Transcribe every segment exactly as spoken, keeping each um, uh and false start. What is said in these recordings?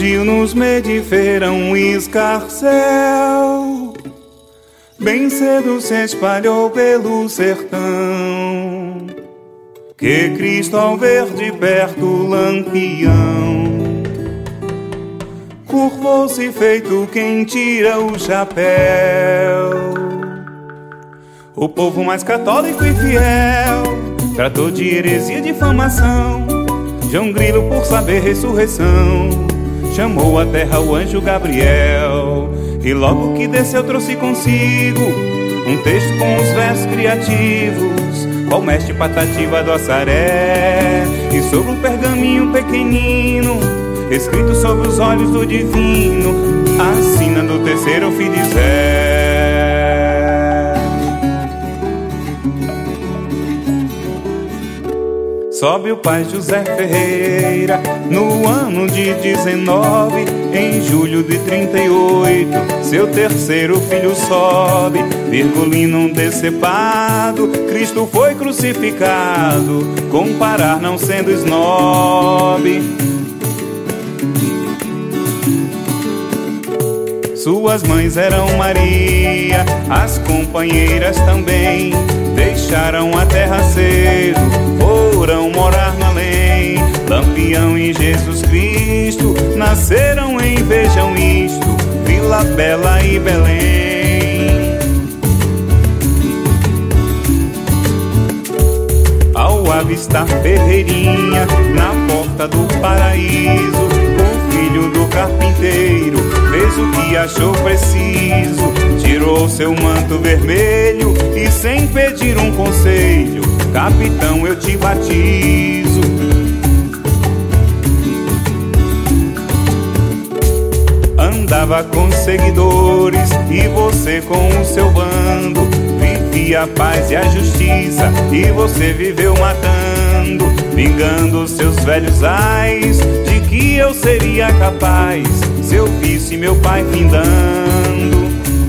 Surgiu nos meio de feira um escarcel, bem cedo se espalhou pelo sertão, que Cristo ao ver de perto o lampião, curvou-se feito quem tira o chapéu. O povo mais católico e fiel tratou de heresia e difamação. João Grilo, por saber ressurreição, chamou à terra o anjo Gabriel, e logo que desceu trouxe consigo um texto com os versos criativos, qual mestre Patativa do Assaré, e sobre um pergaminho pequenino, escrito sobre os olhos do divino, a sina do terceiro filho de Zé. Sobe o pai José Ferreira no ano de dezenove, em julho de trinta e oito, seu terceiro filho sobe, virgulino decepado, Cristo foi crucificado, comparar não sendo esnobe. Suas mães eram Maria, as companheiras também, deixaram a terra cedo, foram morar no além. Lampião e Jesus Cristo nasceram em, vejam isto, Vila Bela e Belém. Ao avistar Ferreirinha na porta do paraíso, o filho do carpinteiro fez o que achou preciso, tirou seu manto vermelho e, sem pedir um conselho, capitão, eu te batizo. Andava com seguidores e você com o seu bando, vivia a paz e a justiça e você viveu matando, vingando seus velhos ais, de que eu seria capaz se eu visse meu pai findando.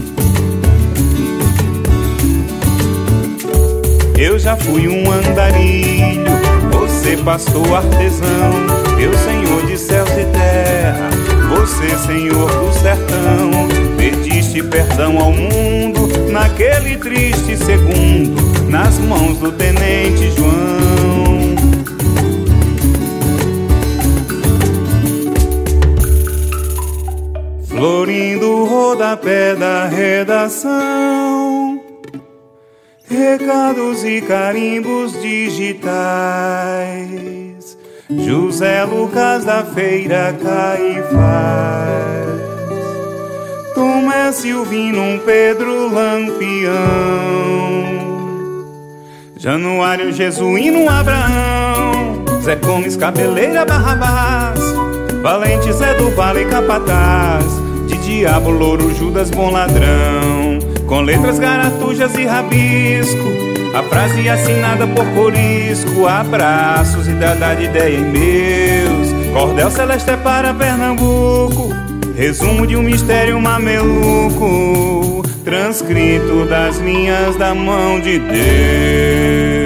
Eu já fui um andarilho, você pastor artesão, eu senhor de céus e terra, você senhor do sertão. Pediste perdão ao mundo naquele triste segundo, nas mãos do tenente João. Florindo o rodapé da redação, recados e carimbos digitais, José Lucas da Feira Caifás, Tomé Silvino, Pedro Lampião, Januário Jesuíno Abraão, Zé Gomes Cabeleira Barrabás, Valente Zé do Vale Capataz, de Diabo Louro Judas Bom Ladrão, com letras garatujas e rabisco, a frase assinada por Corisco. Abraços e dada de ideia em meus, cordel celeste é para Pernambuco, resumo de um mistério mameluco, transcrito das linhas da mão de Deus.